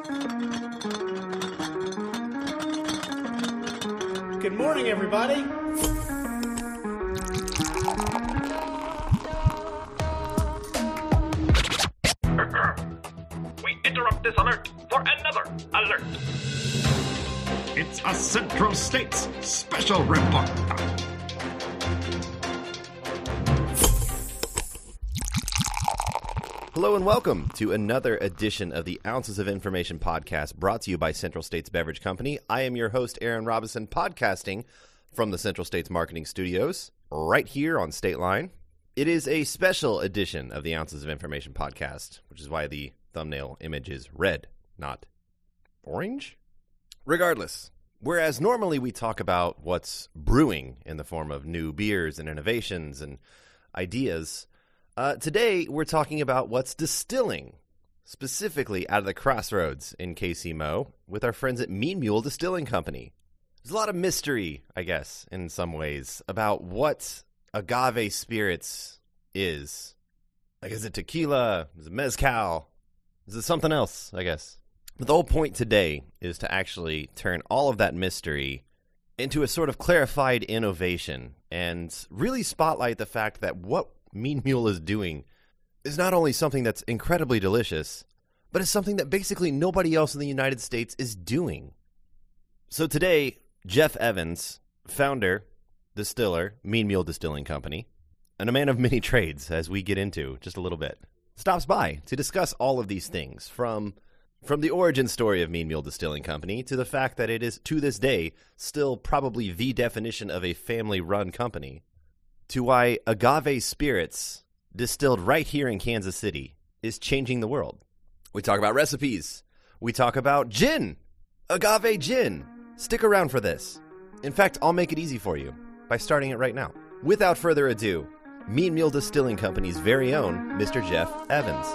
Good morning, everybody. We interrupt this alert for another alert. It's a Central States special report. Hello and welcome to another edition of the Ounces of Information podcast brought to you by Central States Beverage Company. I am your host, Aaron Robinson, podcasting from the Central States Marketing Studios right here on State Line. It is a special edition of the Ounces of Information podcast, which is why the thumbnail image is red, not orange. Regardless, whereas normally we talk about what's brewing in the form of new beers and innovations and ideas, today we're talking about what's distilling, specifically out of the Crossroads in KC with our friends at Mean Mule Distilling Company. There's a lot of mystery, I guess, in some ways, about what agave spirits is. Like, is it tequila? Is it mezcal? Is it something else, I guess? But the whole point today is to actually turn all of that mystery into a sort of clarified innovation and really spotlight the fact that what Mean Mule is doing is not only something that's incredibly delicious, but it's something that basically nobody else in the United States is doing. So today, Jeff Evans, founder, distiller, Mean Mule Distilling Company, and a man of many trades, as we get into just a little bit, stops by to discuss all of these things, from the origin story of Mean Mule Distilling Company to the fact that it is, to this day, still probably the definition of a family-run company, to why agave spirits, distilled right here in Kansas City, is changing the world. We talk about recipes. We talk about gin, agave gin. Stick around for this. In fact, I'll make it easy for you by starting it right now. Without further ado, Mean Mule Distilling Company's very own Mr. Jeff Evans.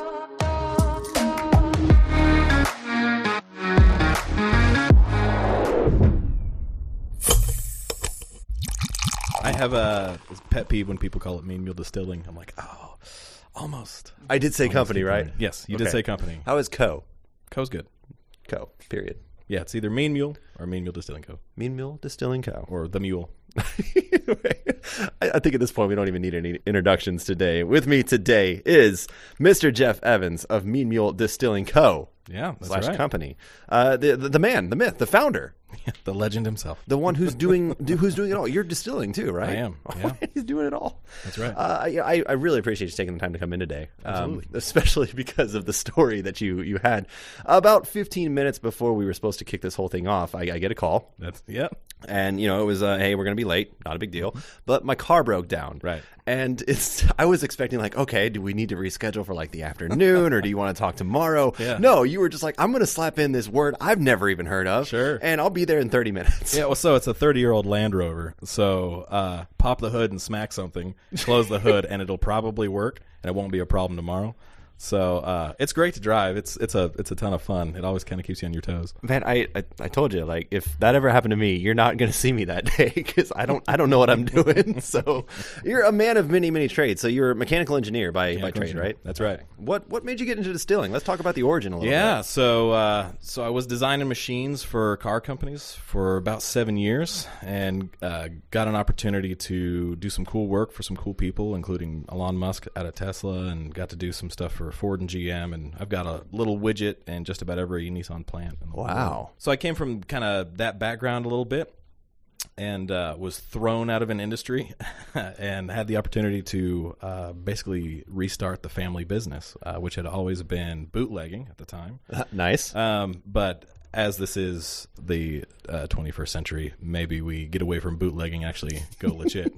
I have a pet peeve when people call it Mean Mule Distilling. I'm like, oh, almost. I did say company, right? Yes, you did say company. How is Co? Co's good. Co, period. Yeah, it's either Mean Mule or Mean Mule Distilling Co. Mean Mule Distilling Co. Or The Mule. I think at this point we don't even need any introductions today. With me today is Mr. Jeff Evans of Mean Mule Distilling Co. Yeah, that's slash right. company. The man, the myth, the founder. The legend himself. The one who's doing it all. You're distilling too, right? I am, yeah. He's doing it all. That's right. I really appreciate you taking the time to come in today. Absolutely. Especially because of the story that you had. About 15 minutes before we were supposed to kick this whole thing off, I get a call. And, it was, hey, we're going to be late. Not a big deal. But my car broke down. Right. And I was expecting, like, okay, do we need to reschedule for, like, the afternoon, or do you want to talk tomorrow? Yeah. No, you were just like, I'm going to slap in this word I've never even heard of. Sure. And I'll be there in 30 minutes. Yeah, well, so it's a 30-year-old Land Rover. So pop the hood and smack something, close the hood, and it'll probably work, and it won't be a problem tomorrow. So it's great to drive. It's a ton of fun. It always kind of keeps you on your toes. Man, I told you, like, if that ever happened to me, you're not going to see me that day because I don't know what I'm doing. So you're a man of many, many trades. So you're a mechanical engineer by trade, right? That's right. What made you get into distilling? Let's talk about the origin a little bit. Yeah, so I was designing machines for car companies for about 7 years, and got an opportunity to do some cool work for some cool people, including Elon Musk out of Tesla, and got to do some stuff for Ford and GM, and I've got a little widget in just about every Nissan plant in the world. Wow. So I came from kind of that background a little bit, and was thrown out of an industry and had the opportunity to basically restart the family business, which had always been bootlegging at the time. Nice. But as this is the 21st century, maybe we get away from bootlegging and actually go legit.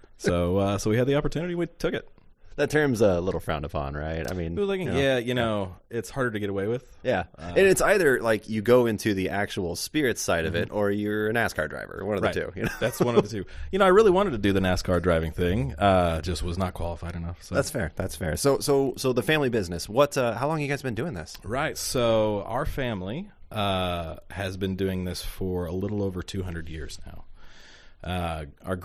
So we had the opportunity, we took it. That term's a little frowned upon, right? I mean, bootlegging, it's harder to get away with. Yeah, and it's either like you go into the actual spirits side of it, or you're a NASCAR driver. One of the two. That's one of the two. I really wanted to do the NASCAR driving thing, just was not qualified enough. So. That's fair. That's fair. So the family business. What? How long have you guys been doing this? Right. So our family has been doing this for a little over 200 years now. Our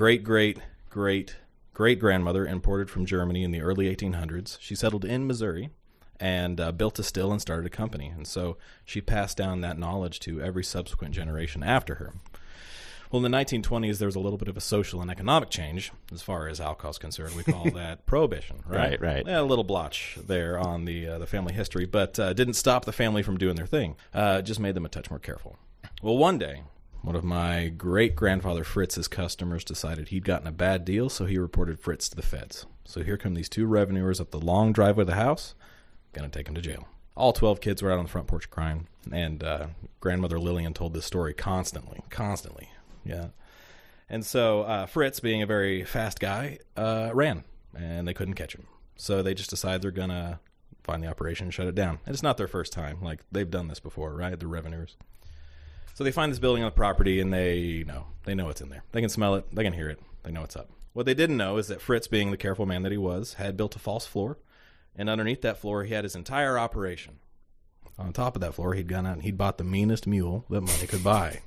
great-grandmother imported from Germany in the early 1800s. She settled in Missouri and built a still and started a company. And so she passed down that knowledge to every subsequent generation after her. Well, in the 1920s, there was a little bit of a social and economic change as far as alcohol is concerned. We call that prohibition, right? Right. Yeah, a little blotch there on the family history, but didn't stop the family from doing their thing. Just made them a touch more careful. Well, one day, one of my great-grandfather Fritz's customers decided he'd gotten a bad deal, so he reported Fritz to the feds. So here come these two revenuers up the long driveway of the house, gonna take him to jail. All 12 kids were out on the front porch crying, and grandmother Lillian told this story constantly. Yeah. And so Fritz, being a very fast guy, ran, and they couldn't catch him. So they just decided they're going to find the operation and shut it down. And it's not their first time. Like, they've done this before, right? The revenuers. So they find this building on the property, and they know what's in there. They can smell it. They can hear it. They know what's up. What they didn't know is that Fritz, being the careful man that he was, had built a false floor. And underneath that floor, he had his entire operation. On top of that floor, he'd gone out and he'd bought the meanest mule that money could buy.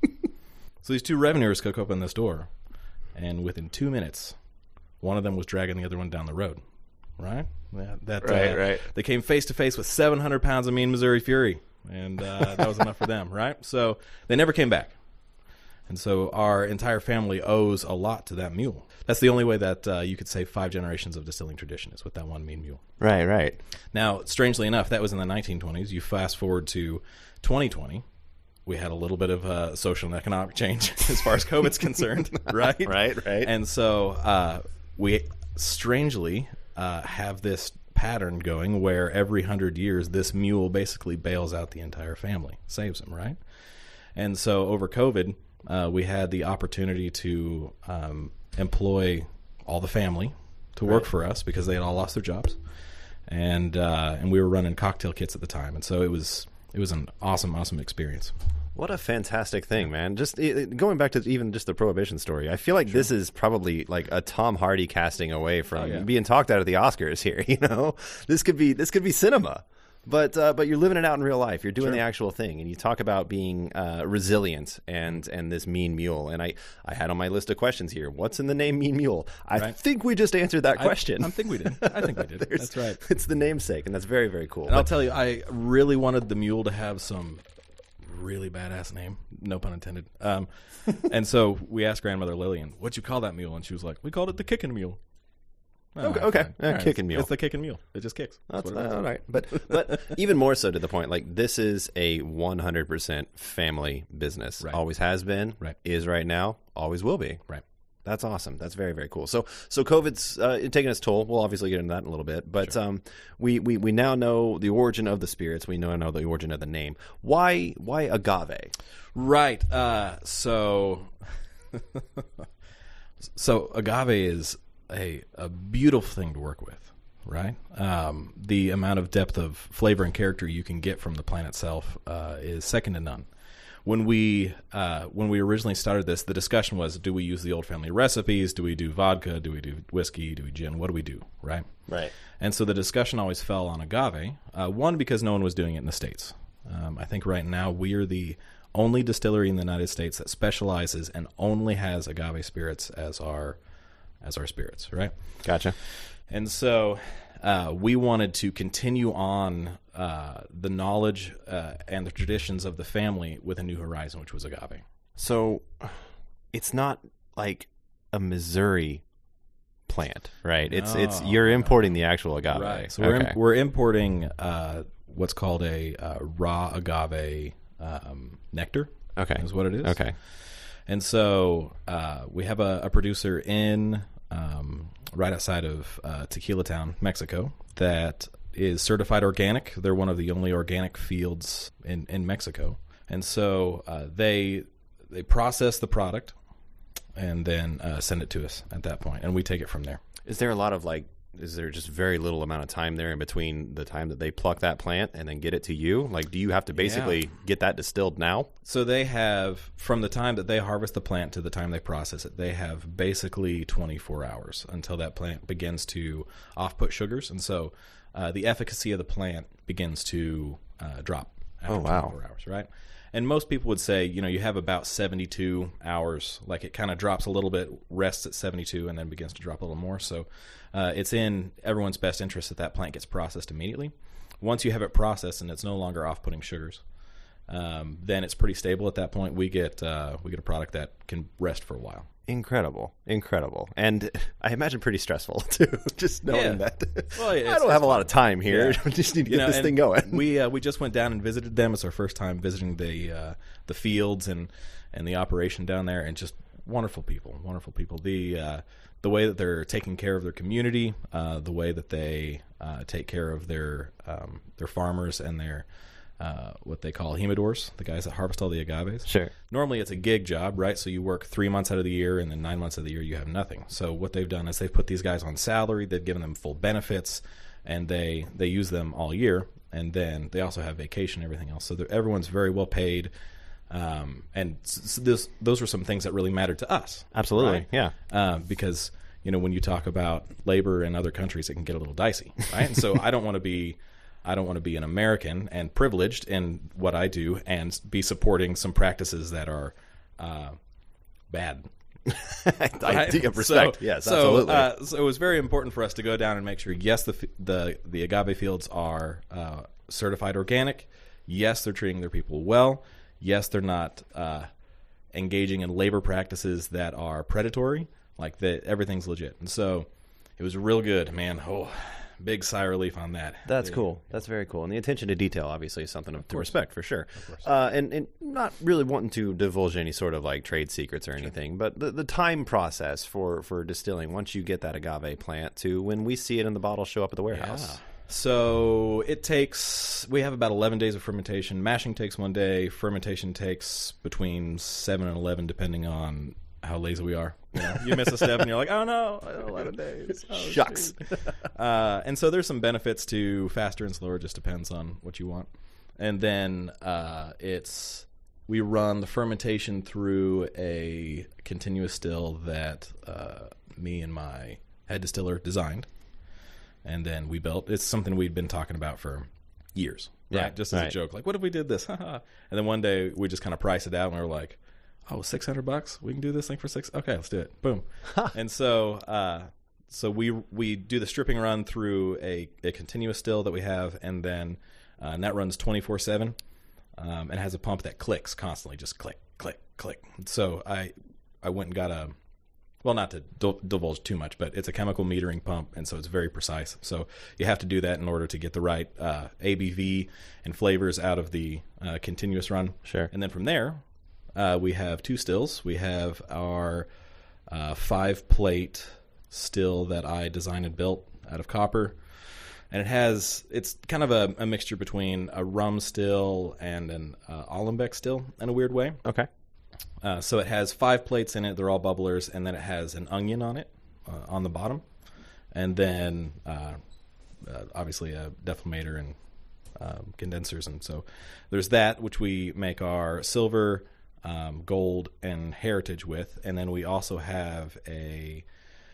So these two revenuers could open this door, and within 2 minutes, one of them was dragging the other one down the road. Right? Right. They came face to face with 700 pounds of mean Missouri Fury, and that was enough for them, right? So they never came back. And so our entire family owes a lot to that mule. That's the only way that you could save 5 generations of distilling tradition is with that one mean mule. Right. Now, strangely enough, that was in the 1920s. You fast forward to 2020. We had a little bit of a social and economic change as far as COVID's concerned, right? Right. And so we strangely have this pattern going where every 100 years, this mule basically bails out the entire family, saves them, right? And so over COVID, we had the opportunity to employ all the family to work for us because they had all lost their jobs, and we were running cocktail kits at the time, and so it was an awesome experience. What a fantastic thing, man. Just going back to even just the Prohibition story, I feel like this is probably like a Tom Hardy casting away from being talked out at the Oscars here, you know? This could be cinema. But you're living it out in real life. You're doing the actual thing, and you talk about being resilient and this mean mule. And I had on my list of questions here. What's in the name Mean Mule? I think we just answered that question. I think we did. That's right. It's the namesake, and that's very, very cool. And I'll tell you, I really wanted the mule to have some really badass name, no pun intended. And so we asked grandmother Lillian, "What'd you call that mule?" And she was like, "We called it the Kickin' Mule." Okay. Kicking mule. It's the kicking mule. It just kicks. That's all right. But even more so to the point, like, this is a 100% family business. Right. Always has been. Right. Is right now. Always will be. Right. That's awesome. That's very, very cool. So COVID's taking its toll. We'll obviously get into that in a little bit. But we now know the origin of the spirits. We now know the origin of the name. Why agave? Right. So agave is a beautiful thing to work with, right? The amount of depth of flavor and character you can get from the plant itself is second to none. When we originally started this, the discussion was, do we use the old family recipes? Do we do vodka? Do we do whiskey? Do we gin? What do we do, right? Right. And so the discussion always fell on agave, one, because no one was doing it in the States. I think right now we are the only distillery in the United States that specializes and only has agave spirits as our spirits, right? Gotcha. And so we wanted to continue on the knowledge and the traditions of the family with a new horizon, which was agave. So it's not like a Missouri plant, right? It's you're importing the actual agave. Right. So we're importing what's called a raw agave nectar. Okay. Is what it is. Okay. And so we have a producer in right outside of Tequila Town, Mexico, that is certified organic. They're one of the only organic fields in Mexico. And so they process the product and then send it to us at that point, and we take it from there. Is there just very little amount of time there in between the time that they pluck that plant and then get it to you? Like, do you have to basically get that distilled now? So they have, from the time that they harvest the plant to the time they process it, they have basically 24 hours until that plant begins to off-put sugars. And so the efficacy of the plant begins to drop after 24 hours, right? And most people would say, you have about 72 hours. Like, it kind of drops a little bit, rests at 72, and then begins to drop a little more. So it's in everyone's best interest that plant gets processed immediately. once you have it processed and it's no longer off-putting sugars, then it's pretty stable at that point. We get a product that can rest for a while. Incredible. And I imagine pretty stressful, too, just knowing that. Well, I don't have a lot of time here. Yeah. I just need to get this thing going. We just went down and visited them. It's our first time visiting the fields and the operation down there, and just wonderful people. The way that they're taking care of their community, the way that they take care of their farmers and their what they call humidors, the guys that harvest all the agaves. Sure. Normally it's a gig job, right? So you work 3 months out of the year, and then 9 months of the year you have nothing. So what they've done is they've put these guys on salary, they've given them full benefits, and they use them all year, and then they also have vacation and everything else. So everyone's very well paid, and those were some things that really mattered to us. Absolutely, right? yeah. Because when you talk about labor in other countries, it can get a little dicey, right? And so I don't want to be an American and privileged in what I do and be supporting some practices that are bad. I respect. Yes, absolutely. So it was very important for us to go down and make sure, yes, the agave fields are certified organic. Yes, they're treating their people well. Yes, they're not engaging in labor practices that are predatory. Like everything's legit. And so it was real good, man. Oh, big sigh of relief on that. That's cool. That's very cool. And the attention to detail, obviously, is something to respect, for sure. And not really wanting to divulge any sort of like trade secrets or anything, but the time process for distilling, once you get that agave plant to when we see it in the bottle show up at the warehouse. Yeah. So we have about 11 days of fermentation. Mashing takes 1 day. Fermentation takes between 7 and 11, depending on how lazy we are. You miss a step and you're like, oh no, 11 days. Oh, shucks. And so there's some benefits to faster and slower, just depends on what you want. And then we run the fermentation through a continuous still that me and my head distiller designed. And then we built. It's something we'd been talking about for years, right? Yeah, just as a joke. Like, what if we did this? And then one day we just kind of priced it out and we were like, oh, $600? We can do this thing for $600? Okay, let's do it. Boom. And so we do the stripping run through a continuous still that we have, and then and that runs 24/7 and has a pump that clicks constantly, just click, click, click. So I went and got not to divulge too much, but it's a chemical metering pump, and so it's very precise. So you have to do that in order to get the right ABV and flavors out of the continuous run. Sure. And then from there, we have 2 stills. We have our 5-plate still that I designed and built out of copper. And it's kind of a mixture between a rum still and an Alembic still in a weird way. Okay. So it has 5 plates in it. They're all bubblers. And then it has an onion on it, on the bottom. And then obviously a defumator and condensers. And so there's that, which we make our silver, gold, and heritage with. And then we also have a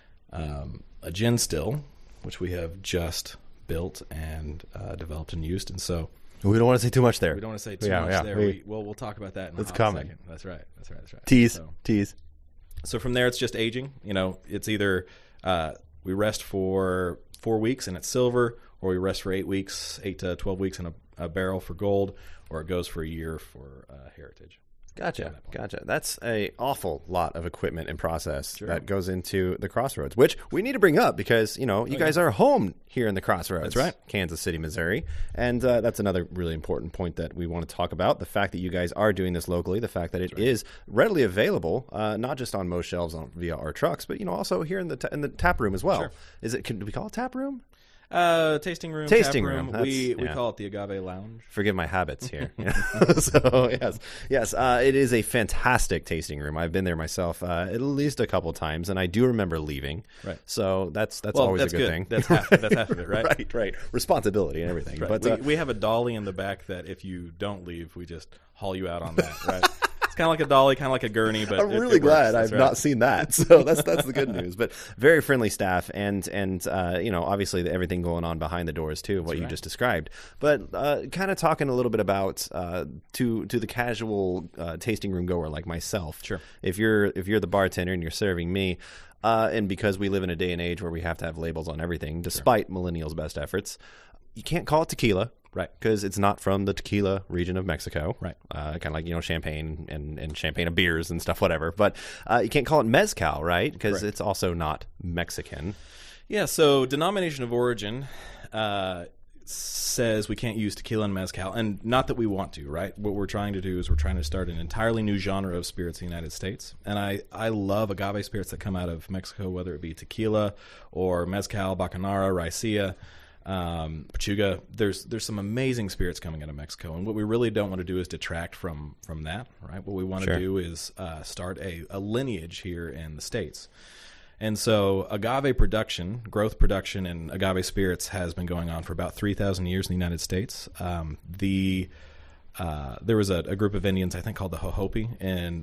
gin still, which we have just built and developed and used. And so we don't want to say too much there. We don't want to say too much there. We'll talk about that in a second. That's right. Tease. So from there, it's just aging. It's either we rest for 4 weeks and it's silver, or we rest for 8 weeks, 8 to 12 weeks in a barrel for gold, or it goes for a year for heritage. Gotcha. That's an awful lot of equipment and process that goes into the Crossroads, which we need to bring up because, you guys are home here in the Crossroads. That's right. Kansas City, Missouri. And that's another really important point that we want to talk about, the fact that you guys are doing this locally, the fact that it is readily available, not just on most shelves via our trucks, but, also here in the tap room as well. Sure. Can we call it tap room? Tasting room. We call it the Agave Lounge. Forgive my habits here. So yes, it is a fantastic tasting room. I've been there myself at least a couple times, and I do remember leaving. Right. So that's always a good thing. That's half of it, right? Right. Responsibility and everything. Right. But we have a dolly in the back that if you don't leave, we just haul you out on that. Right. Kind of like a dolly, kind of like a gurney, but I'm really glad I've not seen that. So that's the good news. But very friendly staff, and obviously everything going on behind the doors too, what you just described. But kind of talking a little bit about to the casual tasting room goer like myself. Sure. If you're the bartender and you're serving me. And because we live in a day and age where we have to have labels on everything, despite millennials' best efforts, you can't call it tequila. Right. Because it's not from the tequila region of Mexico. Right. Kind of like, Champagne and Champagne of beers and stuff, whatever. But you can't call it mezcal, right? Because it's also not Mexican. Yeah, so denomination of origin says we can't use tequila and mezcal, and not that we want to, right? What we're trying to do is we're trying to start an entirely new genre of spirits in the United States. And I love agave spirits that come out of Mexico, whether it be tequila or mezcal, bacanora, raicilla, Pachuga. There's some amazing spirits coming out of Mexico, and what we really don't want to do is detract from that, right? What we want to do is start a lineage here in the States. And so agave production, growth production in agave spirits has been going on for about 3,000 years in the United States. There was a group of Indians, I think, called the Hopi in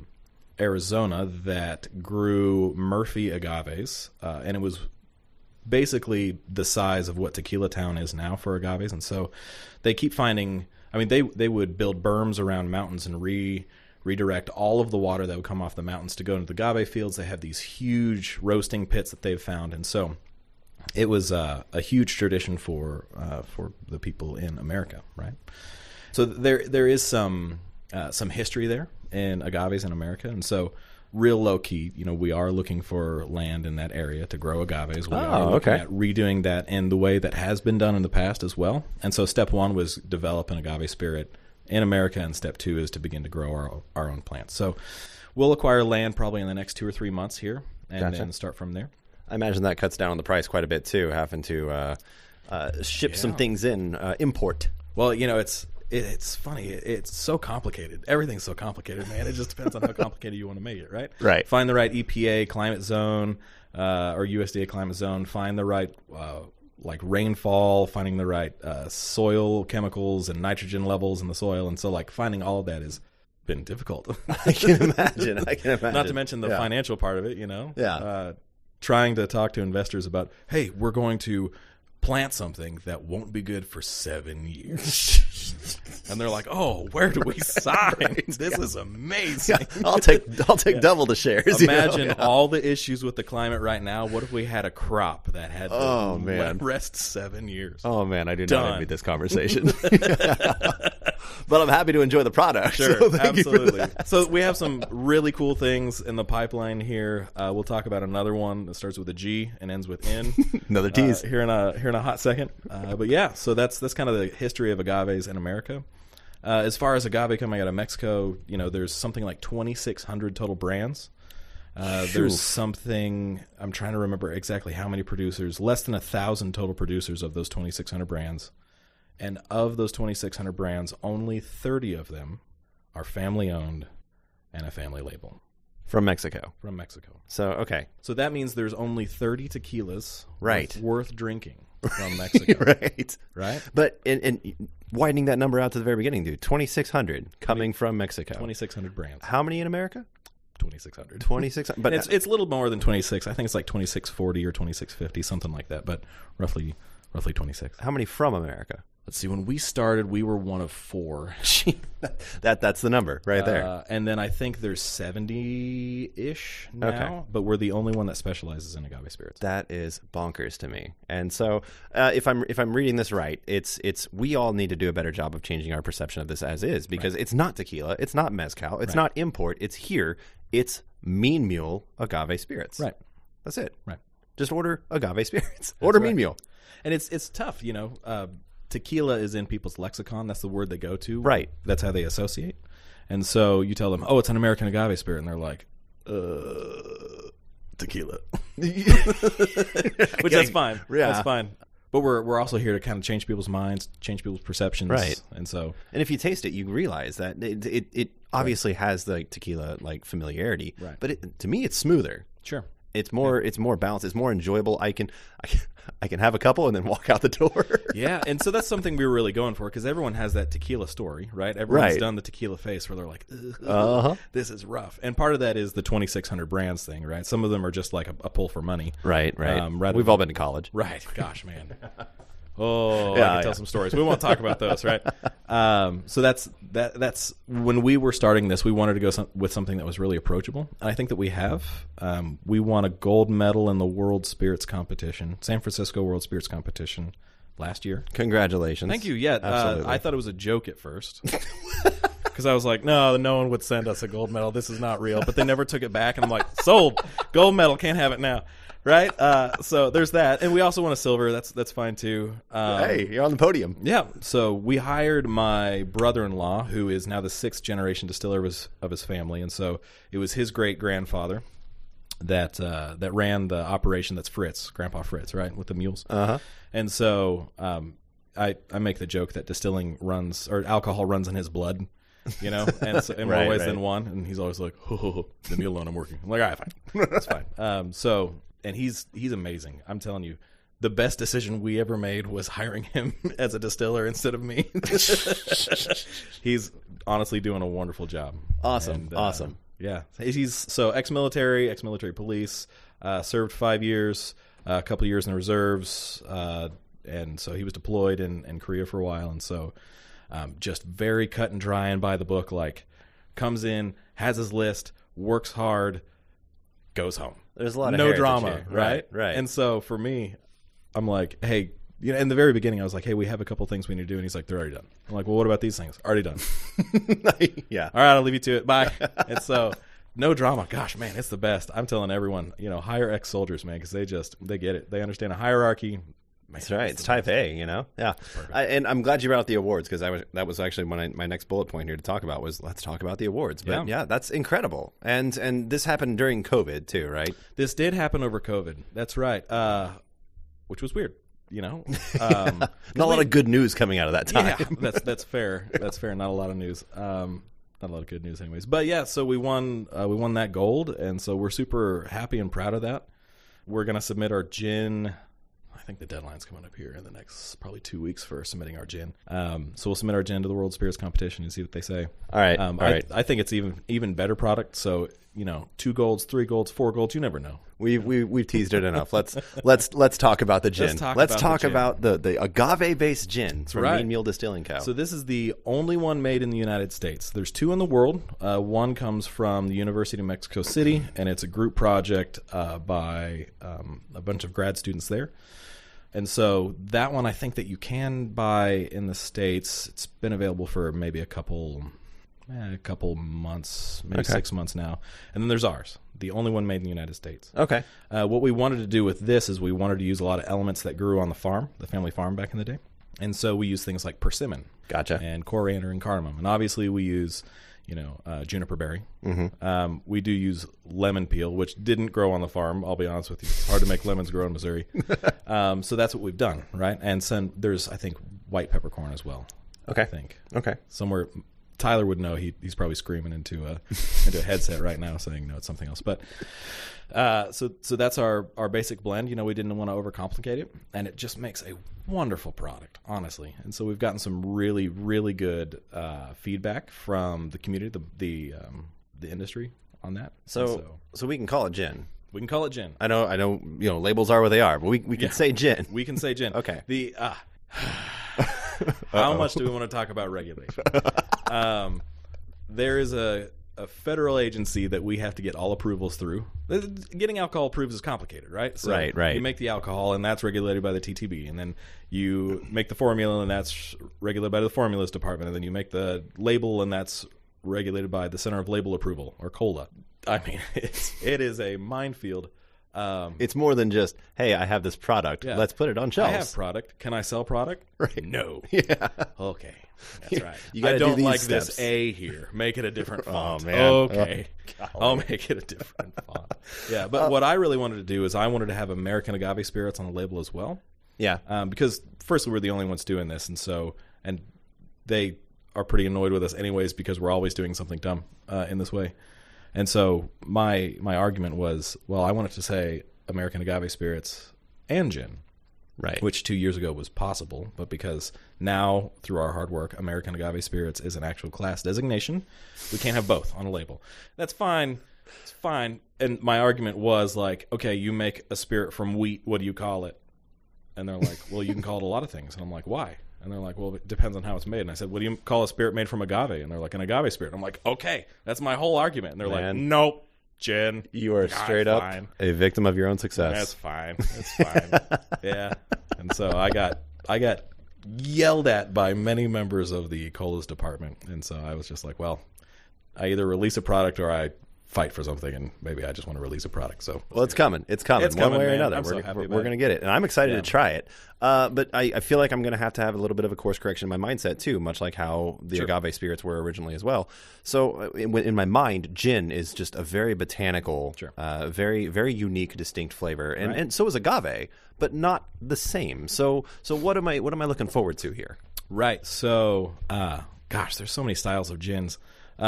Arizona that grew Murphy agaves, and it was basically the size of what Tequila Town is now for agaves. And so they keep finding, I mean, they would build berms around mountains and redirect all of the water that would come off the mountains to go into the agave fields. They have these huge roasting pits that they've found. And so it was a huge tradition for the people in America, right? So there is some history there in agaves in America. And so real low key, we are looking for land in that area to grow agaves. We are looking at redoing that in the way that has been done in the past as well. And so step one was develop an agave spirit in America, and step two is to begin to grow our own plants. So we'll acquire land probably in the next 2 or 3 months here, and then start from there. I imagine that cuts down on the price quite a bit too, having to ship some things in, import. Well, it's funny. It's so complicated. Everything's so complicated, man. It just depends on how complicated you want to make it, right? Right. Find the right EPA climate zone or USDA climate zone. Find the right rainfall, finding the right soil chemicals and nitrogen levels in the soil. And so finding all of that has been difficult. I can imagine. Not to mention the financial part of it, Yeah. Trying to talk to investors about, hey, we're going to plant something that won't be good for 7 years. And they're like, oh, where do we sign? This is amazing. Yeah, I'll take double the shares. Imagine all the issues with the climate right now. What if we had a crop that had to rest 7 years? Oh, man, I do not envy this conversation. But I'm happy to enjoy the product. Sure, so absolutely. So we have some really cool things in the pipeline here. We'll talk about another one that starts with a G and ends with N. Another tease. Here in a hot second. But yeah, so that's kind of the history of agaves in America. As far as agave coming out of Mexico, there's something like 2,600 total brands. There's something, I'm trying to remember exactly how many producers, less than 1,000 total producers of those 2,600 brands. And of those 2,600 brands, only 30 of them are family-owned and a family label. From Mexico. From Mexico. So, okay. So that means there's only 30 tequilas worth drinking from Mexico. Right. But and widening that number out to the very beginning, dude, 2,600 coming from Mexico. 2,600 brands. How many in America? 2,600. 2,600. But it's a little more than 26. I think it's like 2,640 or 2,650, something like that. But roughly 26. How many from America? Let's see. When we started, we were one of 4. That's the number right there. And then I think there's 70-ish now, but we're the only one that specializes in agave spirits. That is bonkers to me. And so, if I'm reading this right, it's we all need to do a better job of changing our perception of this as is, because it's not tequila, it's not mezcal, it's not import, it's here, it's Mean Mule agave spirits. Right. That's it. Right. Just order agave spirits. Order Mean Mule. And it's tough, tequila is in people's lexicon. That's the word they go to. Right. That's how they associate. And so you tell them, oh, it's an American agave spirit. And they're like, tequila. Which that's fine. Yeah. That's fine. But we're also here to kind of change people's minds, change people's perceptions. Right. And so. And if you taste it, you realize that it obviously has the tequila familiarity. Right. But to me, it's smoother. Sure. It's more balanced. It's more enjoyable. I can have a couple and then walk out the door. Yeah, and so that's something we were really going for, because everyone has that tequila story, right? Everyone's done the tequila face where they're like, this is rough. And part of that is the 2,600 brands thing, right? Some of them are just like a pull for money. Right. We've all been to college. Right. Gosh, man. Oh, I can tell some stories. We won't talk about those, right? So that's when we were starting this, we wanted to go with something that was really approachable, and I think that we have. We won a gold medal in the World Spirits Competition, San Francisco World Spirits Competition, last year. Congratulations. Thank you. Yeah, Absolutely. I thought it was a joke at first. Because I was like, no one would send us a gold medal. This is not real. But they never took it back. And I'm like, sold. Gold medal. Can't have it now. Right? So there's that. And we also won a silver. That's fine, too. Hey, you're on the podium. Yeah. So we hired my brother-in-law, who is now the 6th generation distiller of his family. And so it was his great-grandfather that ran the operation. That's Fritz, Grandpa Fritz, right, with the mules. Uh-huh. And so I make the joke that alcohol runs in his blood. You know, and so, in more Right, ways right. than one. And he's always like, oh, the mule alone, I'm working. I'm like, all right, fine. That's fine. And he's amazing. I'm telling you, the best decision we ever made was hiring him as a distiller instead of me. He's honestly doing a wonderful job. Awesome. And, Awesome. Yeah. He's so ex-military police, served 5 years, a couple of years in the reserves, and so he was deployed in Korea for a while, and so just very cut and dry and by the book, like comes in, has his list, works hard, goes home. There's a lot of no heritage drama, here. right? Right. And so for me, I'm like, hey, you know, in the very beginning, I was like, hey, we have a couple things we need to do, and he's like, they're already done. I'm like, well, what about these things? Already done. Yeah. All right, I'll leave you to it. Bye. And so, no drama. Gosh, man, it's the best. I'm telling everyone, you know, hire ex-soldiers, man, because they get it. They understand a hierarchy. Man, That's right. It's type A, you know? Yeah. And I'm glad you brought up the awards because that was actually my next bullet point here to talk about was let's talk about the awards. But yeah, that's incredible. And this happened during COVID too, right? This did happen over COVID. That's right. Which was weird, you know? Not a lot of good news coming out of that time. Yeah, that's fair. That's fair. Not a lot of news. Not a lot of good news anyways. But yeah, so we won that gold, and so we're super happy and proud of that. We're going to submit our gin. I think the deadline's coming up here in the next probably 2 weeks for submitting our gin. So we'll submit our gin to the World Spirits Competition and see what they say. All right. I think it's even better product. So, you know, 2 golds, 3 golds, 4 golds. You never know. We've teased it enough. Let's talk about the gin. Let's talk about the agave based gin from Mean Mule Distilling Co. So this is the only one made in the United States. There's 2 in the world. One comes from the University of Mexico City, and it's a group project by a bunch of grad students there. And so that one I think that you can buy in the States. It's been available for maybe a couple months, maybe 6 months now. And then there's ours, the only one made in the United States. Okay. What we wanted to do with this is we wanted to use a lot of elements that grew on the farm, the family farm back in the day. And so we use things like persimmon. Gotcha. And coriander and cardamom. And obviously we use, juniper berry. Mm-hmm. We do use lemon peel, which didn't grow on the farm, I'll be honest with you. Hard to make lemons grow in Missouri. So that's what we've done, right? And there's, I think, white peppercorn as well. Okay. I think. Okay. Somewhere, Tyler would know. He's probably screaming into a headset right now saying, no, it's something else. But so that's our basic blend. You know, we didn't want to overcomplicate it. And it just makes a wonderful product, honestly. And so we've gotten some really, really good feedback from the community, the industry on that. So we can call it gin. We can call it gin. I know. You know, labels are what they are, but we can say gin. We can say gin. Okay. How much do we want to talk about regulation? There is a federal agency that we have to get all approvals through. Getting alcohol approved is complicated, right? So right. You make the alcohol, and that's regulated by the TTB. And then you make the formula, and that's regulated by the formulas department. And then you make the label, and that's regulated by the Center of Label Approval, or COLA. I mean, it is a minefield. It's more than just, hey, I have this product. Yeah. Let's put it on shelves. I have product. Can I sell product? Right. No. Yeah. Okay. That's right. You gotta I don't do these like steps. this A here. Make it a different font. Oh, man. Okay. I'll make it a different font. Yeah, but what I really wanted to do is I wanted to have American agave spirits on the label as well. Yeah. Because firstly, we're the only ones doing this, and they are pretty annoyed with us anyways because we're always doing something dumb in this way. And so my argument was, well, I wanted to say American agave spirits and gin, Right. which 2 years ago was possible, but because now through our hard work, American agave spirits is an actual class designation, we can't have both on a label. That's fine. It's fine. And my argument was like, okay, you make a spirit from wheat. What do you call it? And they're like, well, you can call it a lot of things. And I'm like, why? And they're like, well, it depends on how it's made. And I said, what do you call a spirit made from agave? And they're like, an agave spirit. I'm like, okay, that's my whole argument. And they're like, nope, gin. You are straight up a victim of your own success. That's fine. That's fine. Yeah. And so I got got yelled at by many members of the colas department, and so I was just like, well, I either release a product or I fight for something, and maybe I just want to release a product. So, well, it's coming. It's coming. It's one coming, way or man. another. I'm so We're happy about going to get it, and I'm excited Yeah. to try it. But I feel like I'm going to have a little bit of a course correction in my mindset too, much like how the agave spirits were originally as well. So in my mind, gin is just a very botanical, very very unique, distinct flavor, and so is agave, but not the same. So what am I looking forward to here? Right. So, gosh, there's so many styles of gins.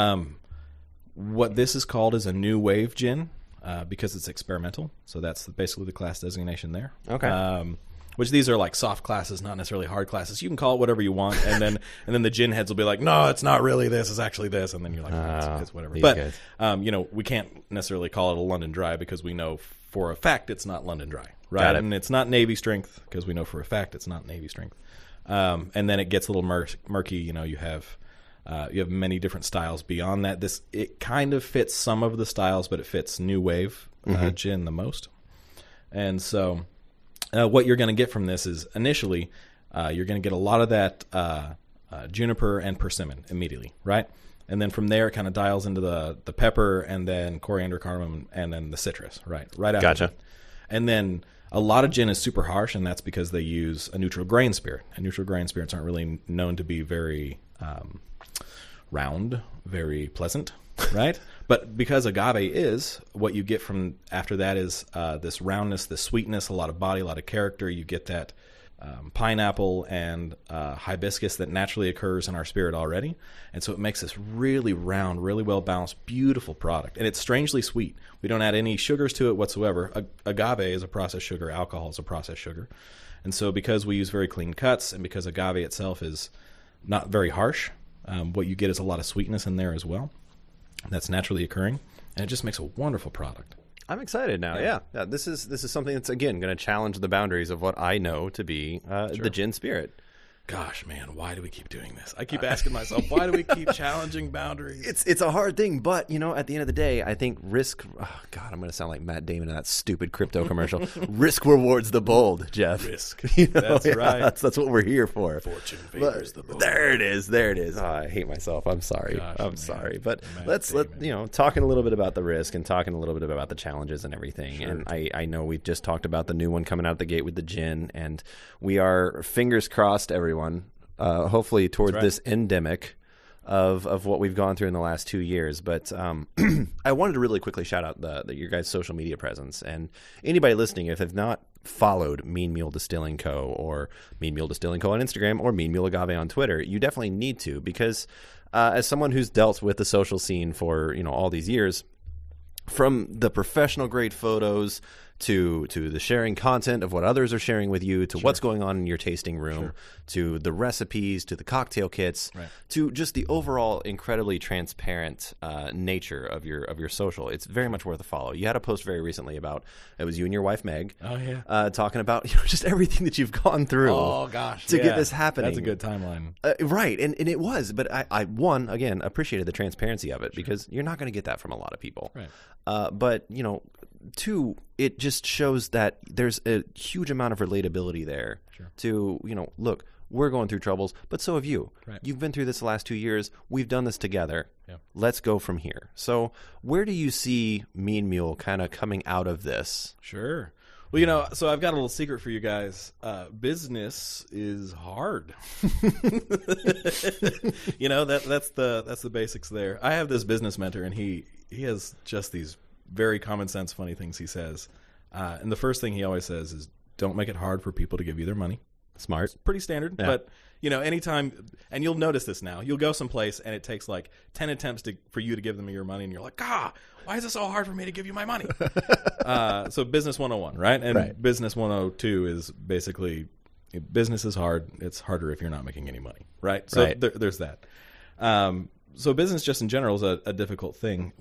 What this is called is a new wave gin because it's experimental. So that's basically the class designation there. Okay. Which these are like soft classes, not necessarily hard classes. You can call it whatever you want, and then the gin heads will be like, no, it's not really this. It's actually this, and then you're like, it's whatever. But we can't necessarily call it a London Dry because we know for a fact it's not London Dry, right? Got it. And it's not Navy strength because we know for a fact it's not Navy strength. And then it gets a little murky. You have many different styles beyond that. It kind of fits some of the styles, but it fits new wave gin the most. And so what you're going to get from this is initially you're going to get a lot of that juniper and persimmon immediately, right? And then from there it kind of dials into the pepper and then coriander, cardamom, and then the citrus, right after Gotcha. that. And then a lot of gin is super harsh, and that's because they use a neutral grain spirit. And neutral grain spirits aren't really known to be very round, very pleasant, right? But because agave is, what you get from after that is this roundness, this sweetness, a lot of body, a lot of character. You get that pineapple and hibiscus that naturally occurs in our spirit already. And so it makes this really round, really well-balanced, beautiful product. And it's strangely sweet. We don't add any sugars to it whatsoever. Agave is a processed sugar. Alcohol is a processed sugar. And so because we use very clean cuts and because agave itself is not very harsh, what you get is a lot of sweetness in there as well. That's naturally occurring. And it just makes a wonderful product. I'm excited now. Yeah. This is something that's again going to challenge the boundaries of what I know to be the gin spirit. Gosh, man, why do we keep doing this? I keep asking myself, why do we keep challenging boundaries? It's a hard thing, but at the end of the day, I think risk. Oh God, I'm going to sound like Matt Damon in that stupid crypto commercial. Risk rewards the bold, Jeff. Risk. That's right. That's what we're here for. Fortune favors the bold. There it is. Oh, I hate myself. I'm sorry. Gosh, sorry. But Matt let's Damon. talking a little bit about the risk and talking a little bit about the challenges and everything. Sure. And I know we just talked about the new one coming out the gate with the gin, and we are fingers crossed, everyone. Hopefully towards this endemic of what we've gone through in the last 2 years. But I wanted to really quickly shout out your guys' social media presence. And anybody listening, if they've not followed Mean Mule Distilling Co. or Mean Mule Distilling Co. on Instagram or Mean Mule Agave on Twitter, you definitely need to, because as someone who's dealt with the social scene for all these years, from the professional grade photos to the sharing content of what others are sharing with you, to what's going on in your tasting room, to the recipes, to the cocktail kits, to just the overall incredibly transparent nature of your social. It's very much worth a follow. You had a post very recently about, it was you and your wife Meg, talking about just everything that you've gone through to get this happening. That's a good timeline. Right, and it was, but I again appreciated the transparency of it, because you're not going to get that from a lot of people. Right. But two, it just shows that there's a huge amount of relatability there. To look, we're going through troubles, but so have you. Right. You've been through this the last 2 years. We've done this together. Let's go from here. So where do you see Mean Mule kind of coming out of this? Sure. Well, so I've got a little secret for you guys. Business is hard. That's the basics there. I have this business mentor, and he has just these very common sense, funny things he says. And the first thing he always says is, don't make it hard for people to give you their money. Smart. It's pretty standard, but anytime, and you'll notice this now, you'll go someplace and it takes like 10 attempts for you to give them your money, and you're like, why is it so hard for me to give you my money? So business 101, right? And business 102 is basically, business is hard. It's harder if you're not making any money, right? So there's that. So business just in general is a difficult thing.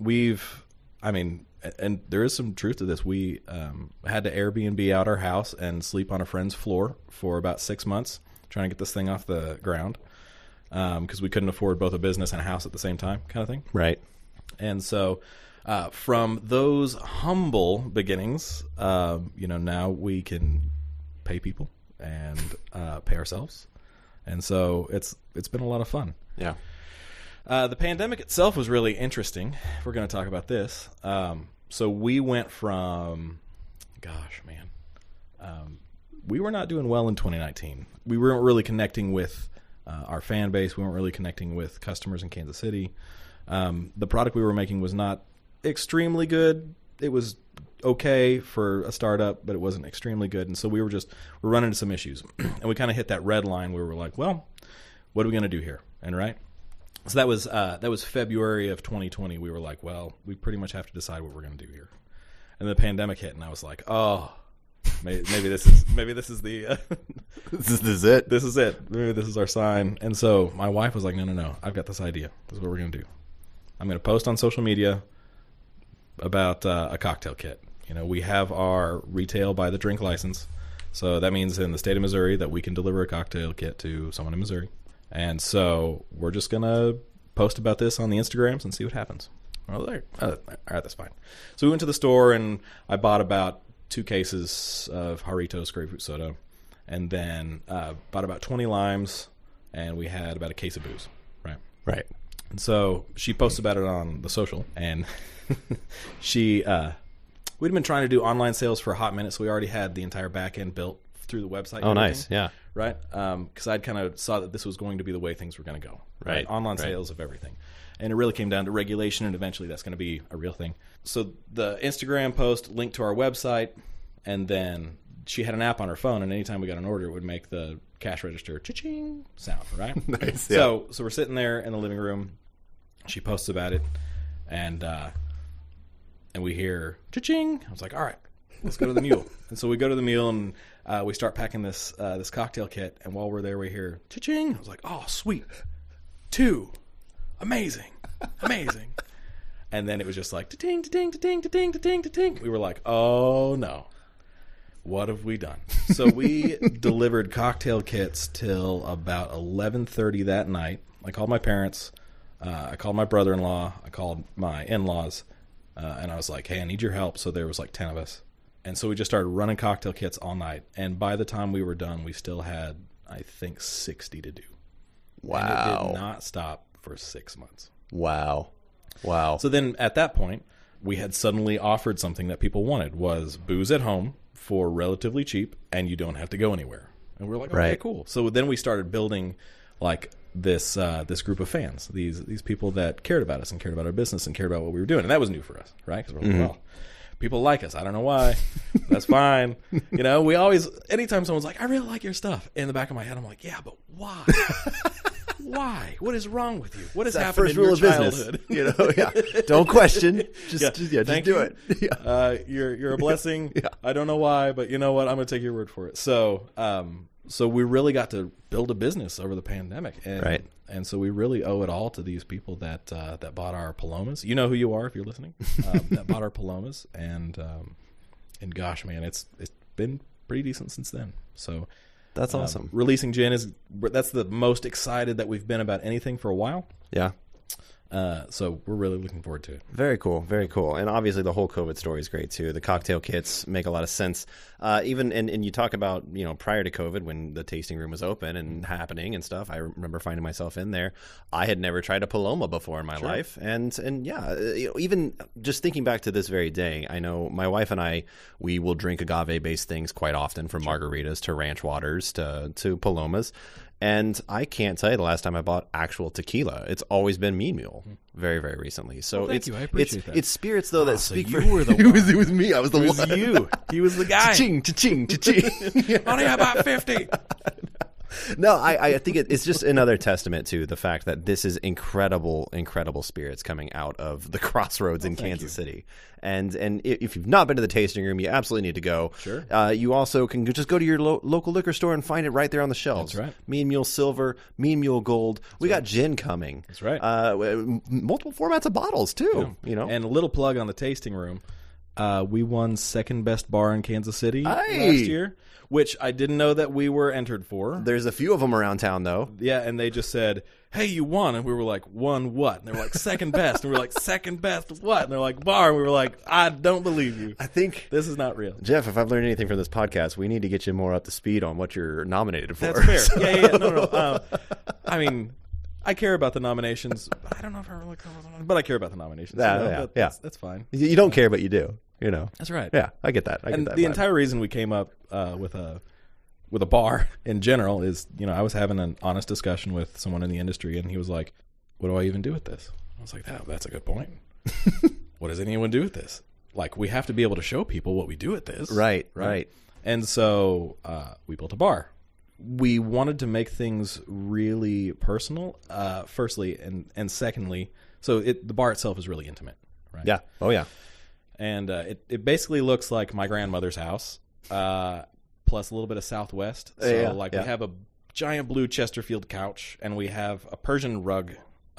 And there is some truth to this. We had to Airbnb out our house and sleep on a friend's floor for about 6 months, trying to get this thing off the ground, because we couldn't afford both a business and a house at the same time, kind of thing. Right. And so from those humble beginnings, now we can pay people and pay ourselves. And so it's been a lot of fun. Yeah. The pandemic itself was really interesting. If we're going to talk about this. So we went from, we were not doing well in 2019. We weren't really connecting with our fan base. We weren't really connecting with customers in Kansas City. The product we were making was not extremely good. It was okay for a startup, but it wasn't extremely good. And so we're running into some issues. And we kind of hit that red line where we're like, well, what are we going to do here? And right? So that was February of 2020. We were like, well, we pretty much have to decide what we're going to do here. And the pandemic hit, and I was like, oh, maybe this is the This is it. This is it. Maybe this is our sign. And so my wife was like, no, I've got this idea. This is what we're going to do. I'm going to post on social media about a cocktail kit. We have our retail by the drink license. So that means in the state of Missouri that we can deliver a cocktail kit to someone in Missouri. And so we're just going to post about this on the Instagrams and see what happens. All right, that's fine. So we went to the store, and I bought about 2 cases of Jarritos grapefruit soda, and then bought about 20 limes, and we had about a case of booze. Right. And so she posted about it on the social, and we'd been trying to do online sales for a hot minute, so we already had the entire back end built through the website. Oh, nice. Yeah. Right? Because I'd kind of saw that this was going to be the way things were going to go. Right. Online sales of everything. And it really came down to regulation, and eventually that's going to be a real thing. So the Instagram post linked to our website, and then she had an app on her phone, and anytime we got an order, it would make the cash register cha-ching sound, right? Nice. So we're sitting there in the living room. She posts about it, and we hear cha-ching. I was like, all right, let's go to the Mule. And so we go to the Mule, and we start packing this cocktail kit. And while we're there, we hear cha-ching. I was like, oh, sweet. 2. Amazing. And then it was just like ta-ting, ta-ting, ta-ting, ta-ting, ta-ting, ta-ting. We were like, oh, no. What have we done? So we delivered cocktail kits till about 11:30 that night. I called my parents. I called my brother-in-law. I called my in-laws. And I was like, hey, I need your help. So there was like 10 of us. And so we just started running cocktail kits all night. And by the time we were done, we still had, I think, 60 to do. Wow. And it did not stop for 6 months. Wow. So then at that point, we had suddenly offered something that people wanted, was booze at home for relatively cheap, and you don't have to go anywhere. And we were like, okay, Right. cool. So then we started building like this group of fans, these people that cared about us and cared about our business and cared about what we were doing. And that was new for us, right? Because we're like, well, people like us. I don't know why. That's fine. We always, anytime someone's like, I really like your stuff, in the back of my head, I'm like, yeah, but why? Why? What is wrong with you? What has happened First in your rule of childhood? business. Yeah. Don't question. Just Thank do you. it. Yeah. You're a blessing. Yeah. I don't know why, but you know what? I'm going to take your word for it. So we really got to build a business over the pandemic, and Right. And so we really owe it all to these people that bought our Palomas. You know who you are if you're listening. That bought our Palomas, and gosh, man, it's been pretty decent since then. So. That's awesome. Releasing gin that's the most excited that we've been about anything for a while. Yeah. So we're really looking forward to it. Very cool. Very cool. And obviously the whole COVID story is great too. The cocktail kits make a lot of sense. Even and you talk about, prior to COVID when the tasting room was open and happening and stuff, I remember finding myself in there. I had never tried a Paloma before in my life. And yeah, even just thinking back to this very day, I know my wife and I, we will drink agave based things quite often, from margaritas to ranch waters to Palomas. And I can't tell you the last time I bought actual tequila. It's always been Mean Mule, very, very recently. So thank you. I appreciate that. It's spirits though that so speak you for were the it was me. I was the It was one. you. He was the guy. Cha-ching, cha-ching, cha-ching. Only about 50. No, I think it's just another testament to the fact that this is incredible, incredible spirits coming out of the Crossroads in Kansas City. And if you've not been to the tasting room, you absolutely need to go. Sure. You also can just go to your local liquor store and find it right there on the shelves. That's right. Mean Mule Silver, Mean Mule Gold. We got gin coming. That's right. Multiple formats of bottles too. And a little plug on the tasting room. We won second best bar in Kansas City Aye. last year, which I didn't know that we were entered for. There's a few of them around town, though. Yeah, and they just said, hey, you won. And we were like, won what? And they were like, second best. And we were like, second best what? And they're like, bar. And we were like, I don't believe you. I think, This is not real. Jeff, if I've learned anything from this podcast, we need to get you more up to speed on what you're nominated for. That's fair. Yeah. No. I mean, I care about the nominations. I don't know if I really care about them, but I care about the nominations. That's fine. You don't care, but you do. You know. That's right. Yeah, I get that. And the entire reason we came up with a bar in general is, I was having an honest discussion with someone in the industry, and he was like, what do I even do with this? I was like, that's a good point. What does anyone do with this? Like, we have to be able to show people what we do with this. Right. And so we built a bar. We wanted to make things really personal, firstly, and secondly, so the bar itself is really intimate, right? Yeah. Oh, yeah. And it basically looks like my grandmother's house, plus a little bit of Southwest. So, we have a giant blue Chesterfield couch, and we have a Persian rug,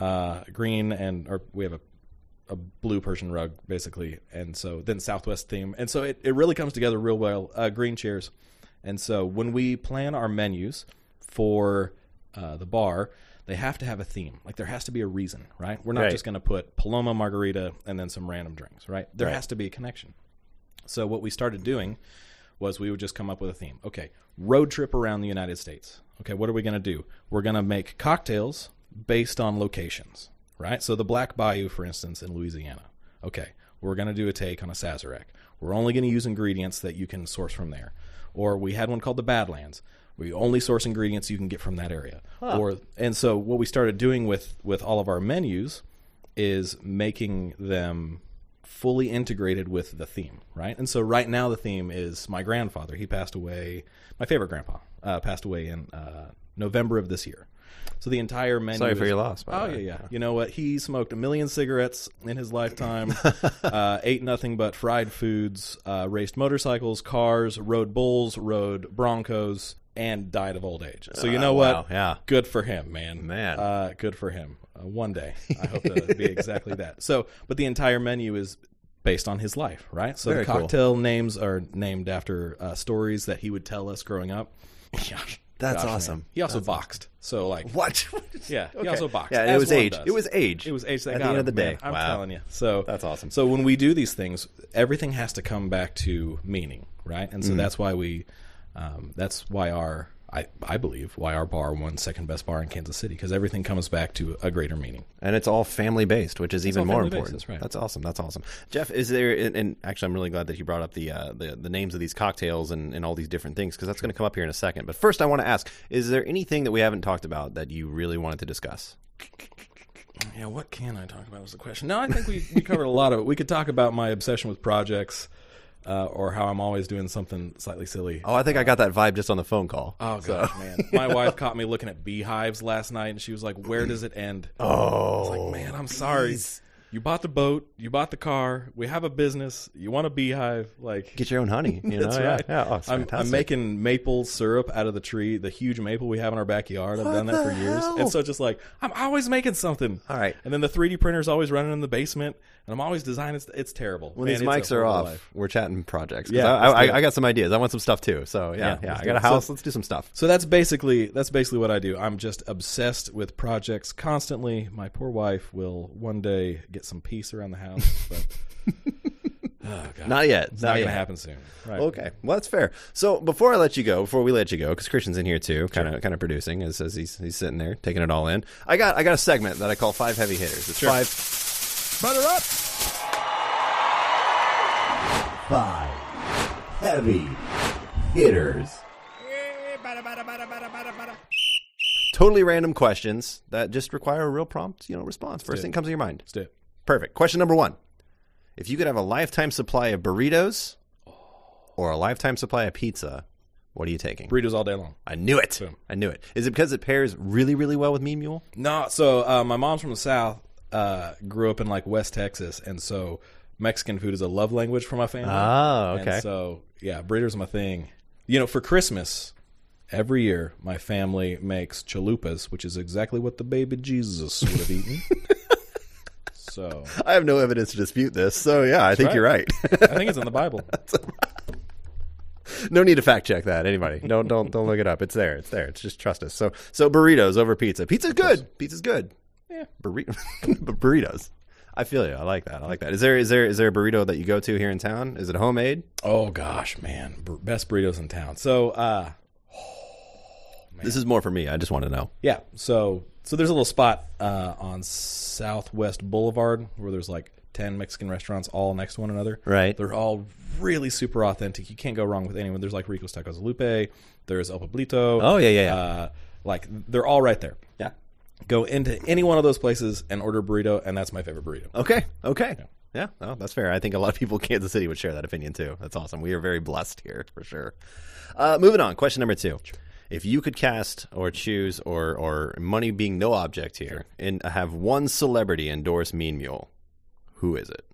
we have a blue Persian rug, basically, and so then Southwest theme. And so it really comes together real well, green chairs. And so when we plan our menus for the bar, they have to have a theme. Like, there has to be a reason, right? We're not just going to put Paloma Margarita and then some random drinks, right? There has to be a connection. So what we started doing was we would just come up with a theme. Okay, road trip around the United States. Okay, what are we going to do? We're going to make cocktails based on locations, right? So the Black Bayou, for instance, in Louisiana. Okay, we're going to do a take on a Sazerac. We're only going to use ingredients that you can source from there. Or we had one called the Badlands. We only source ingredients you can get from that area. And so what we started doing with all of our menus is making them fully integrated with the theme, right? And so right now the theme is my grandfather. He passed away, my favorite grandpa, passed away in November of this year. So the entire menu. Sorry for your loss. By the way. Yeah. You know what? He smoked 1 million cigarettes in his lifetime, ate nothing but fried foods, raced motorcycles, cars, rode bulls, rode Broncos, and died of old age. So you know what? Yeah. Good for him, man. Good for him. One day, I hope to be exactly that. So, but the entire menu is based on his life, right? So Very the cocktail names are named after stories that he would tell us growing up. That's awesome. Man. He also boxed. So what? Yeah, he also boxed. Yeah, it was age. It was age. It was age that at got the end him, of the day. man. I'm telling you. So that's awesome. So when we do these things, everything has to come back to meaning, right? And so that's why I believe why our bar won second best bar in Kansas City, because everything comes back to a greater meaning. And it's all family based, which is even more important. That's right. That's awesome. Jeff, is there? And actually, I'm really glad that you brought up the names of these cocktails and all these different things, because that's going to come up here in a second. But first, I want to ask: is there anything that we haven't talked about that you really wanted to discuss? Yeah, what can I talk about was the question. No, I think we covered a lot of it. We could talk about my obsession with projects. Or how I'm always doing something slightly silly. Oh, I think I got that vibe just on the phone call. Oh, gosh, man. My wife caught me looking at beehives last night, and she was like, where does it end? Oh. I was like, man, I'm sorry. You bought the boat. You bought the car. We have a business. You want a beehive. Like, get your own honey. You that's know? right. Yeah. Oh, I'm making maple syrup out of the tree, the huge maple we have in our backyard. I've done that for years. And so just like, I'm always making something. All right. And then the 3D printer's always running in the basement, and I'm always designing. It's terrible. When these mics are off, we're chatting projects. Yeah, I got some ideas. I want some stuff too. So yeah. I got a house. Let's do some stuff. So that's basically what I do. I'm just obsessed with projects constantly. My poor wife will one day get some peace around the house, but oh God. Not yet. It's not going to happen soon. Right. Okay, well that's fair. So before we let you go, because Christian's in here too, kind of producing as he's sitting there taking it all in. I got a segment that I call 5 heavy hitters. It's 5. Butter up. 5 heavy hitters. Totally random questions that just require a real prompt, response. First thing comes to your mind. Let's do it. Perfect. Question number 1. If you could have a lifetime supply of burritos or a lifetime supply of pizza, what are you taking? Burritos all day long. I knew it. Boom. I knew it. Is it because it pairs really, really well with Mean Mule? No. So my mom's from the South, grew up in like West Texas, and so Mexican food is a love language for my family. Oh, okay. And so, yeah, burritos are my thing. For Christmas, every year, my family makes chalupas, which is exactly what the baby Jesus would have eaten. So I have no evidence to dispute this. So yeah, I think right. you're right. I think it's in the Bible. No need to fact check that. Anybody? Don't look it up. It's there. It's just trust us. So burritos over pizza. Pizza's good. Pizza's good. Yeah. Burritos. I feel you. I like that. Is there a burrito that you go to here in town? Is it homemade? Oh gosh, man, best burritos in town. So This is more for me. I just want to know. yeah, so there's a little spot on Southwest Boulevard where there's like 10 Mexican restaurants all next to one another. Right. They're all really super authentic. You can't go wrong with anyone. There's like Rico's Tacos Lupe. There's El Pueblito. Oh, yeah. Like they're all right there. Yeah. Go into any one of those places and order a burrito, and that's my favorite burrito. Okay. Yeah, well, that's fair. I think a lot of people in Kansas City would share that opinion too. That's awesome. We are very blessed here for sure. Moving on. Question number 2. If you could cast or choose or money being no object here and have one celebrity endorse Mean Mule, who is it?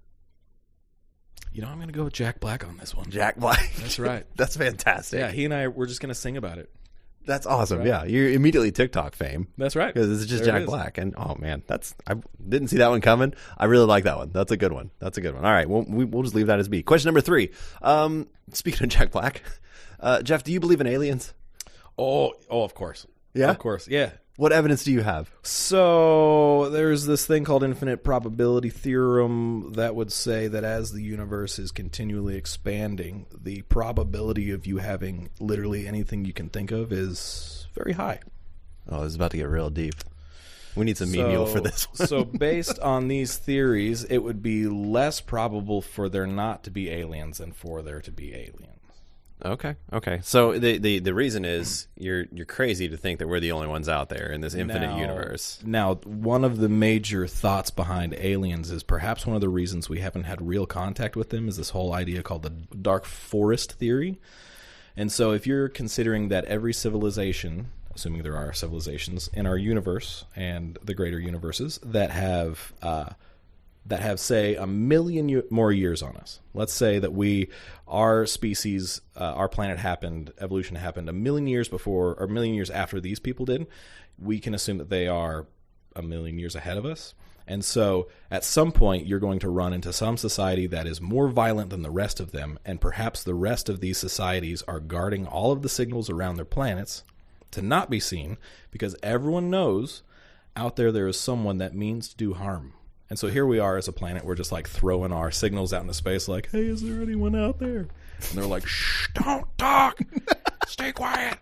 You know, I'm going to go with Jack Black on this one. Jack Black. That's right. That's fantastic. Yeah, he and I, we're just going to sing about it. That's awesome. Right. Yeah, you're immediately TikTok fame. That's right. Because it's just There it Jack is. Black. And oh man, I didn't see that one coming. I really like that one. That's a good one. All right, we'll just leave that as B. Question number 3. Speaking of Jack Black, Jeff, do you believe in aliens? Oh, of course. Yeah? Of course. Yeah. What evidence do you have? So there's this thing called infinite probability theorem that would say that as the universe is continually expanding, the probability of you having literally anything you can think of is very high. Oh, this is about to get real deep. We need some Mean Mule for this one. So based on these theories, it would be less probable for there not to be aliens than for there to be aliens. Okay. So the reason is you're crazy to think that we're the only ones out there in this infinite universe. Now, one of the major thoughts behind aliens is perhaps one of the reasons we haven't had real contact with them is this whole idea called the dark forest theory. And so if you're considering that every civilization, assuming there are civilizations in our universe and the greater universes that have say, 1 million more years on us. Let's say that our species, our planet happened, evolution happened 1 million years before, or 1 million years after these people did. We can assume that they are 1 million years ahead of us. And so at some point, you're going to run into some society that is more violent than the rest of them, and perhaps the rest of these societies are guarding all of the signals around their planets to not be seen, because everyone knows out there is someone that means to do harm. And so here we are as a planet. We're just like throwing our signals out into space like, hey, is there anyone out there? And they're like, shh, don't talk. Stay quiet.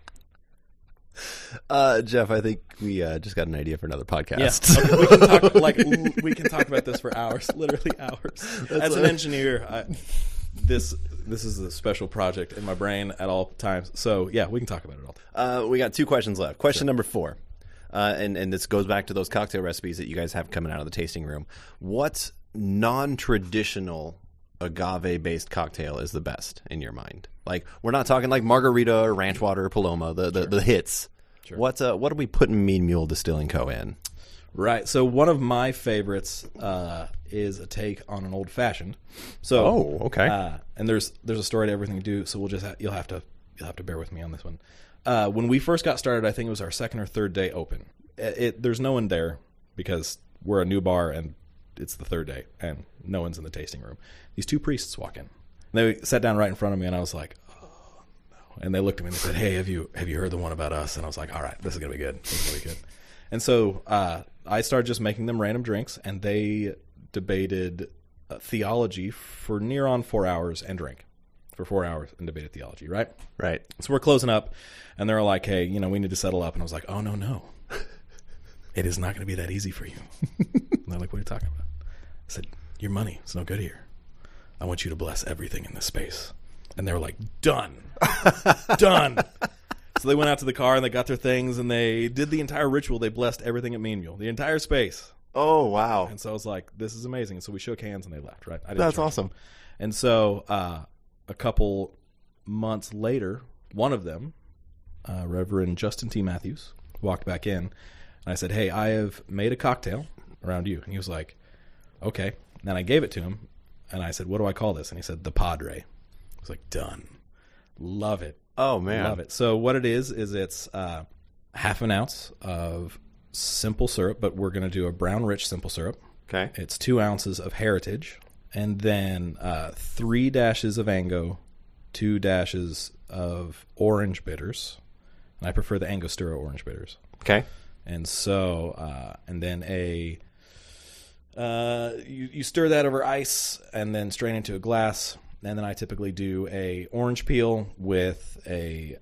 Jeff, I think we just got an idea for another podcast. Yeah. Okay, we can talk about this for hours, literally hours. As an engineer, this is a special project in my brain at all times. So yeah, we can talk about it all. We got 2 questions left. Question number 4. And this goes back to those cocktail recipes that you guys have coming out of the tasting room. What non-traditional agave-based cocktail is the best in your mind? Like, we're not talking like margarita or ranch water or Paloma, the hits. Sure. What are we putting Mean Mule Distilling Co. in? Right. So one of my favorites is a take on an old fashioned. So okay. And there's a story to everything we do. So we'll just you'll have to bear with me on this one. When we first got started, I think it was our 2nd or 3rd day open. There's no one there because we're a new bar and it's the 3rd day and no one's in the tasting room. These 2 priests walk in. They sat down right in front of me and I was like, oh no. And they looked at me and they said, hey, have you heard the one about us? And I was like, all right, this is gonna be good. And so I started just making them random drinks, and they debated theology for near on 4 hours and drank for 4 hours and debated theology, right? Right. So we're closing up, and they're like, hey, we need to settle up. And I was like, oh, no. It is not going to be that easy for you. And they're like, what are you talking about? I said, your money is no good here. I want you to bless everything in this space. And they were like, done. Done. So they went out to the car, and they got their things, and they did the entire ritual. They blessed everything at Mean Mule, the entire space. Oh, wow. And so I was like, this is amazing. And so we shook hands, and they left, right? That's awesome. And so a couple months later, one of them, Reverend Justin T. Matthews, walked back in, and I said, hey, I have made a cocktail around you. And he was like, okay. And then I gave it to him, and I said, what do I call this? And he said, the Padre. I was like, done. Love it. Oh, man. Love it. So what it is it's half an ounce of simple syrup, but we're going to do a brown rich simple syrup. Okay. It's 2 ounces of Heritage, and then 3 dashes of Ango, 2 dashes of orange bitters, and I prefer the Angostura orange bitters. Okay. And so, and then you stir that over ice and then strain into a glass. And then I typically do a orange peel with a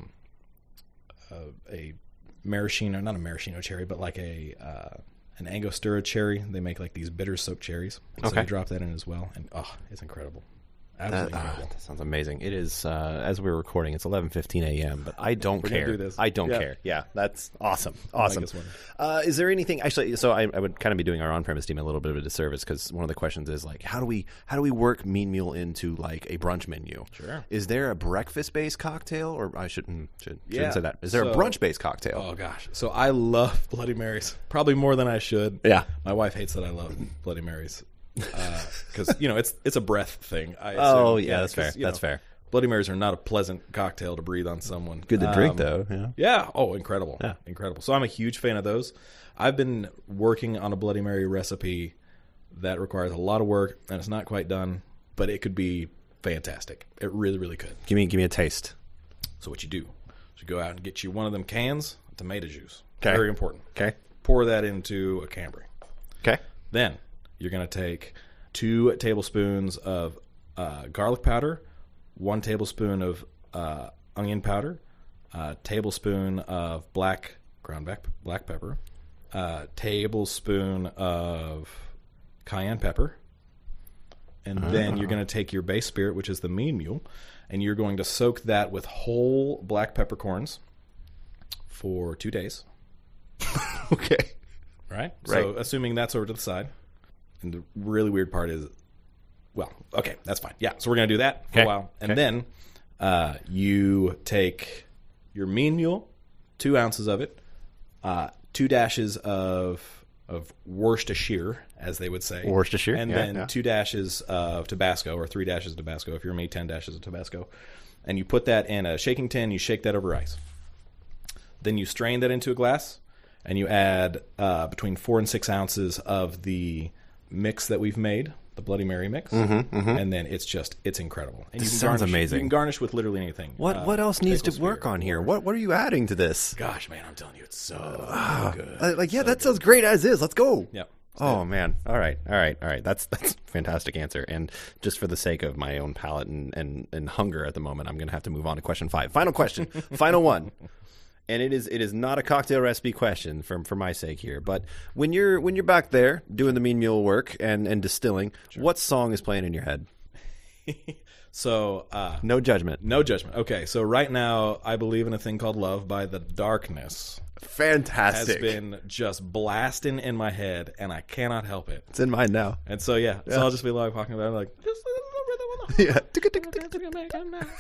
maraschino, not a maraschino cherry, but like an Angostura cherry. They make like these bitter soaked cherries. And so you drop that in as well. And it's incredible. Absolutely incredible. That sounds amazing. It is, as we're recording, it's 11:15 a.m., but I don't care. Gonna do this. I don't care. Yeah, that's awesome. Awesome. Is there anything, actually, so I would kind of be doing our on-premise team a little bit of a disservice, because one of the questions is, like, how do we work Mean Mule into, like, a brunch menu? Sure. Is there a breakfast-based cocktail, or I shouldn't say that. Is there a So- brunch-based cocktail? Oh, gosh. So I love Bloody Marys, probably more than I should. Yeah. My wife hates that I love Bloody Marys. Because it's a breath thing. I assume. Oh, yeah, that's fair. 'cause, That's fair. Bloody Marys are not a pleasant cocktail to breathe on someone. Good to drink, though. Yeah. Yeah. Oh, incredible. Yeah. Incredible. So I'm a huge fan of those. I've been working on a Bloody Mary recipe that requires a lot of work, and it's not quite done, but it could be fantastic. It really, really could. Give me a taste. So what you do is you go out and get you one of them cans of tomato juice. Okay. Very important. Okay. Pour that into a Cambry. Okay. Then you're going to take 2 tablespoons of garlic powder, 1 tablespoon of onion powder, a tablespoon of ground black pepper, a tablespoon of cayenne pepper, and then you're going to take your base spirit, which is the Mean Mule, and you're going to soak that with whole black peppercorns for 2 days. Okay. Right? So assuming that's over to the side. And the really weird part is, well, okay, that's fine. Yeah, so we're going to do that for a while. And then you take your Mean Mule, 2 ounces of it, 2 dashes of Worcestershire, as they would say. Worcestershire, And then 2 dashes of Tabasco, or 3 dashes of Tabasco. If you're me, 10 dashes of Tabasco. And you put that in a shaking tin, you shake that over ice. Then you strain that into a glass, and you add between 4 and 6 ounces of the mix that we've made, the Bloody Mary mix, and then it's incredible. And This you can sounds garnish, amazing. You can garnish with literally anything. What else needs to maple work spirit. on here? What are you adding to this? Gosh, man, I'm telling you, it's so good. That sounds great as is. Let's go. Yep. Oh man! All right. That's a fantastic answer. And just for the sake of my own palate and hunger at the moment, I'm going to have to move on to question 5. Final question, final one. And it is not a cocktail recipe question for my sake here. But when you're back there doing the Mean Mule work and distilling, what song is playing in your head? So No judgment. no judgment. Okay, so right now, I Believe in a Thing Called Love by The Darkness has Fantastic. been just blasting in my head, and I cannot help it. It's in mine now. And so so I'll just be like talking about it, like just a little rhythm. Yeah.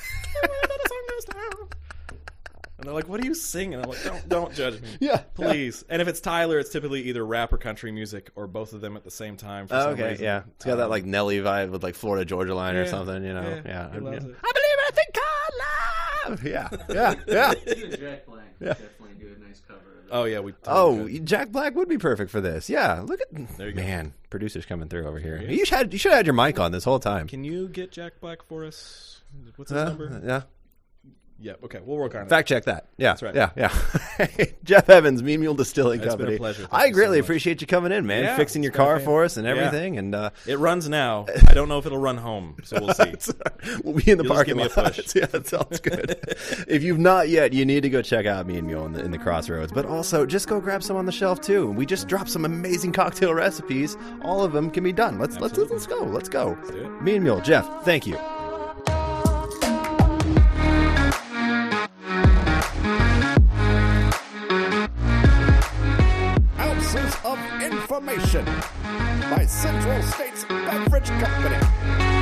And they're like, "What are you singing?" I'm like, "Don't judge me, Yeah, please." And if it's Tyler, it's typically either rap or country music, or both of them at the same time. For some Okay, reason. yeah. It's got that like Nelly vibe with like Florida Georgia Line or Yeah, something, you know. yeah, he loves it. I believe in a thing called love. Yeah. You and Jack Black definitely do a nice cover of it. Oh yeah, we. Oh, could. Jack Black would be perfect for this. Yeah, look at There you go. man, producers coming through over here. You should have had your mic on this whole time. Can you get Jack Black for us? What's his number? Yeah. Yeah. Okay, we'll work on it. Fact check that. Yeah, That's right. Yeah. Jeff Evans, Mean Mule Distilling It's been a Company. pleasure. Thank I you so greatly much. appreciate you coming in, man. Yeah, Fixing your it's been a car fan. for us and Yeah. everything. And It runs now. I don't know if it'll run home, so we'll see. we'll be in the You'll just parking give me a lot. push. Yeah, that sounds good. If you've not yet, you need to go check out Mean Mule in the Crossroads. But also, just go grab some on the shelf too. We just dropped some amazing cocktail recipes. All of them can be done. Let's go. Let's go. do it. Mean Mule, Jeff. Thank you. Ounces of Information by Central States Beverage Company.